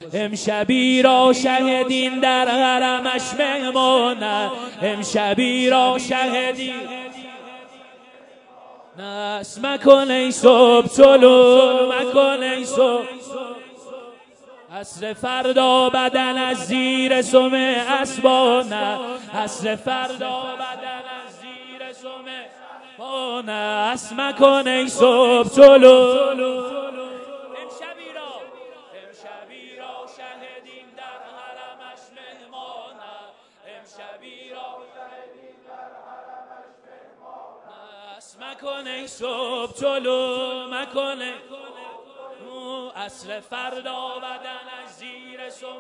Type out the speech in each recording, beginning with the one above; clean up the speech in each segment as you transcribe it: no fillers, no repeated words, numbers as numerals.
امشبی را شهدین در حرمش مهمانه، امشبی را شهدین نس مکن ای صبح طلوع مکن ای صبح، عصر فردا بدن از زیر سم اسبانه، عصر فردا بدن از زیر سم اسبانه، اس مکن ای صبح طلوع. امشبی را شهدین در حرمش مهمانه، امشبی را شهدین در حرمش مهمانه، اس مکن ای صبح طلوع مکن عصر فردا بدن از زیر سم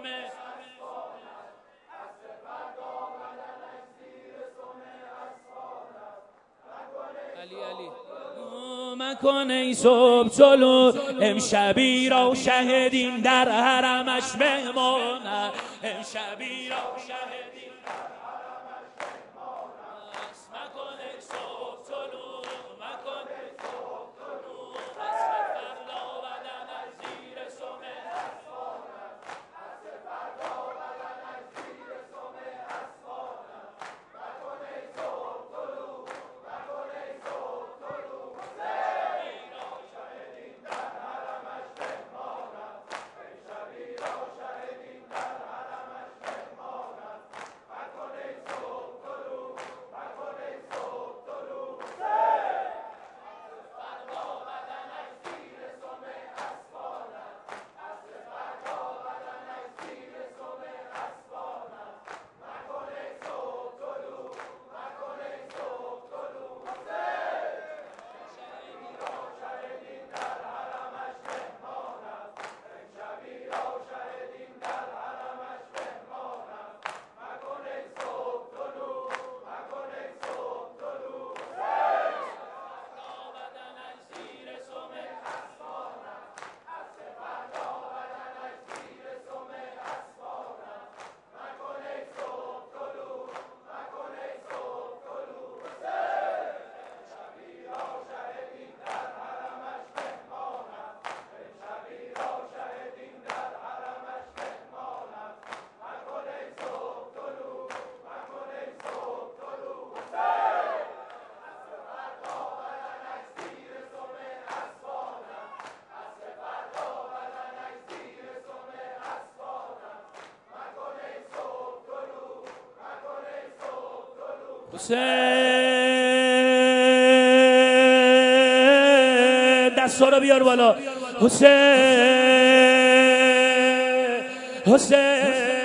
علی مکن ای صبح طلوع. امشبی را شهدین در حرمش مهمانه، امشبی را شهدین در حرمش مهمانه، مکن ای صبح طلوع مکن ای صبح طلوع، عصر فردا بدن از زیر سم اسبانه، عصر فردا بدن از زیر سم اسبانه، مکن ای صبح طلوع مکن ای صبح طلوع. حسین دستا رو بیار بالا، حسین حسین